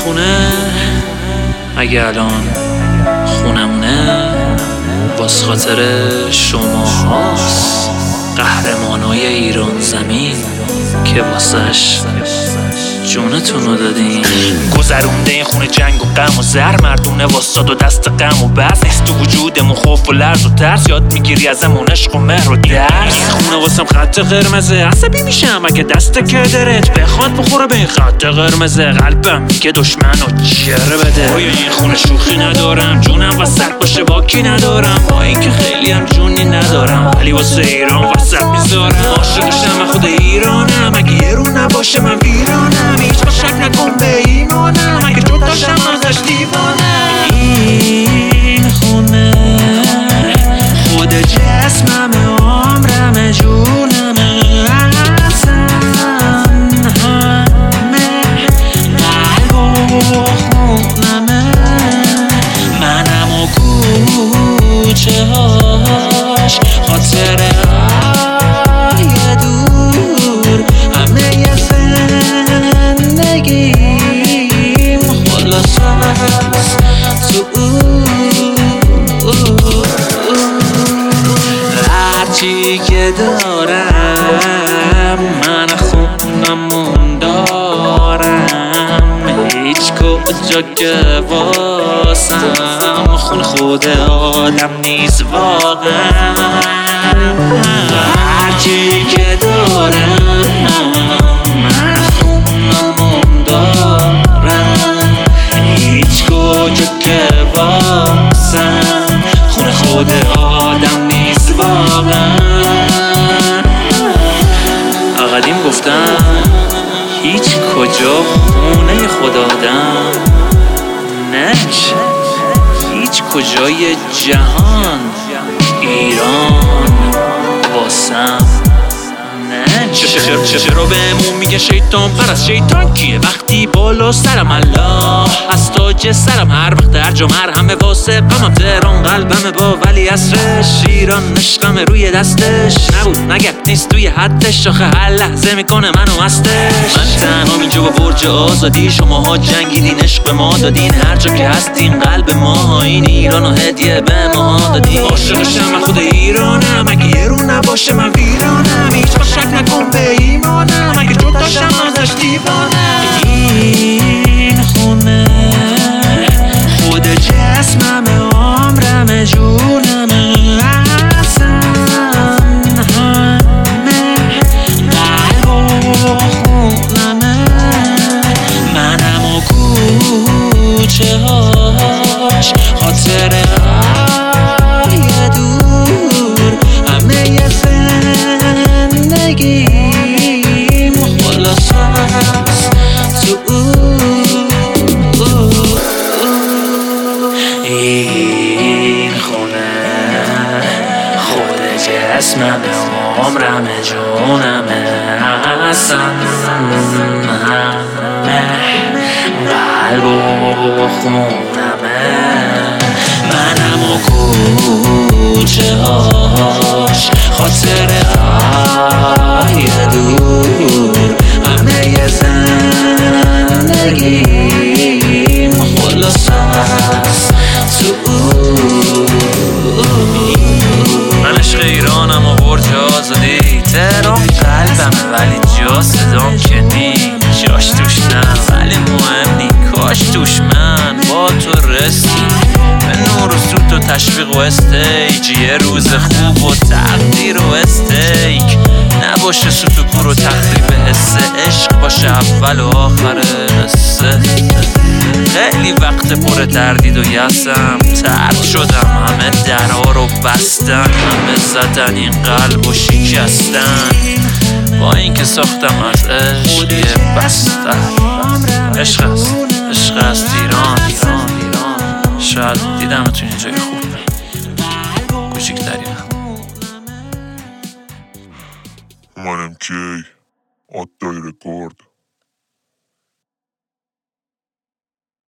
خونه اگه الان خونمونه باز خاطر شما هاست، قهرمانای ایران زمین که واسش جونتون رو دادین. گذرونده این خونه جنگ و غم و زر، مردونه واساد و دست غم و بس نیست تو وجودمون خوف و لرز و ترس، یاد میگیری ازمون عشق و مهر و درس. این خونه واسم خط قرمزه، عصبی میشم اگه دست کدرت بخواد بخوره به این خط قرمزه. قلبم میگه دشمن و چره بده. روی این خونه شوخی ندارم، جونم وسط باشه باکی ندارم، با اینکه خیلی هم جونی ندارم ولی واسه ایران وسط میذارم. عاشقشم من خود ایرانم، اگه یه رو نباشه من ویرانم. هیچ شک نکن به ایمانم، اگه جداشم ازش دیوانم. این خونه خود جسممه، عمرمه، جونمه، اصلا همه قلب و خونمه. منم و کوچه هاش، خاطره های دور، همه ی زندگیم خلاص است تو هرچی که دارم من خونمون دارم. هیچ کجا که واسم خون خود آدم نیست واقعا. هرچی که دارم من خونمون دارم. هیچ کجا که واسم خون خود آدم نیست واقعا. قدیم گفتم هیچ کجا خونه خود آدم نمیشه، هیچ کجای جهان ایران واسم نمیشه. چرا بهمون میگه شیطان پرست؟ شیطان کیه وقتی بالا سرم الله هست تاج سرم؟ هر وقت هر جا مرهمه واسه غمم، تهران قلبمه با ولی عصرش، ایران عشقمه روی دستش، نبود نگه نیست توی حدش، آخه هر لحظه میکنه منو مستش. من تنها اینجا با برج آزادی، شماها جنگیدین عشق به ما دادین، هر جا که هستین قلب ما، این ایرانو هدیه به ما دادین. عاشقشم من خود ایرانم، اگه یه رو نباشه من ویرانم. هیچ شک نکن به ایمانم، اگه جداشم ازش دیوانم. این خونه خود جسممه، عمرمه، جونمه، اصلا همه قلب و خونمه. منم و کوچه هاش، خاطره های دور، همه ی زندگیم خلاص است تو این خونه. خود جسممه، عمرمه، جونمه، اصلا همه قلب و خونمه. منم و کوچه هاش، خاطره های دور، همه ی زندگیم خلاص است تو. من عشق ایرانم و برج آزادی، تهران قلبمه ولی جا صدام که نی، جاش توش نه ولی مهم نی، کاش توش من با تو رسی به نور و سوت و تشویق و استیج. یه روز خوب و تقدیر و استیک نباشه سوت و کور و تخریب حس عشق، باشه اول و آخر قصه. خیلی وقت پر تردید و یسم، ترد شدم، همه درها رو بستن، همه زدن این قلب و شکستن، با اینکه ساختم از عشق یه بستر. عشق است، عشق است ایران. شاید دیدم تو این جای خوب کوچیک‌تری. منم کی آتای رکورد.